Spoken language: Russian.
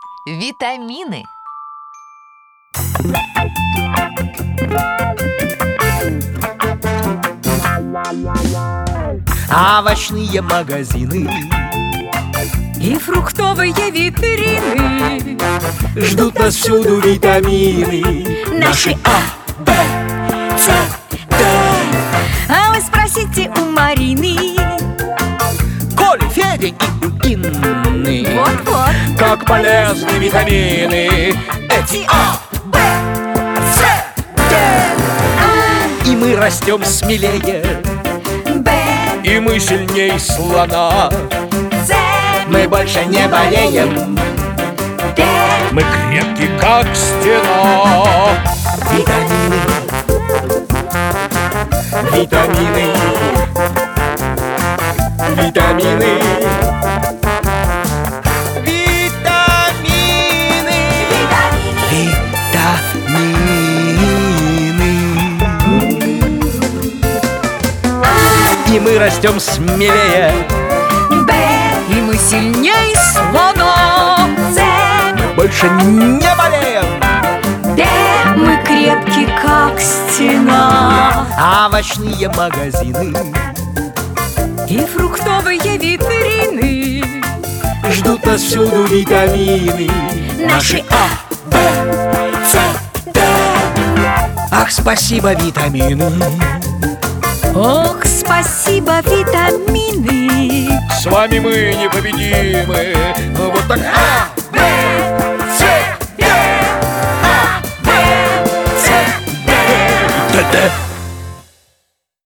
Витамины. Овощные магазины и фруктовые витрины ждут нас всюду витамины. Наши А, Б, С, Д. А вы спросите у Марины, Коли, Федя и у Инны, вот-вот, как полезны витамины эти А, Б, С, Д. И мы растем смелее, Б, и мы сильней слона. С, Мы больше не болеем, Д. мы крепки, как стена. Витамины, витамины, витамины, витамины. И мы растем смелее, Б, и мы сильней слона. С, мы больше не болеем. Д, мы крепки, как стена. Овощные магазины И фруктовые витрины ждут нас всюду витамины. Наши А, Б, С, Д. Ах, спасибо, витамины. Ох, спасибо, витамины. С вами мы непобедимы. Вот так. А, Б, С, Д. А, Б, С, Д. Д, Д.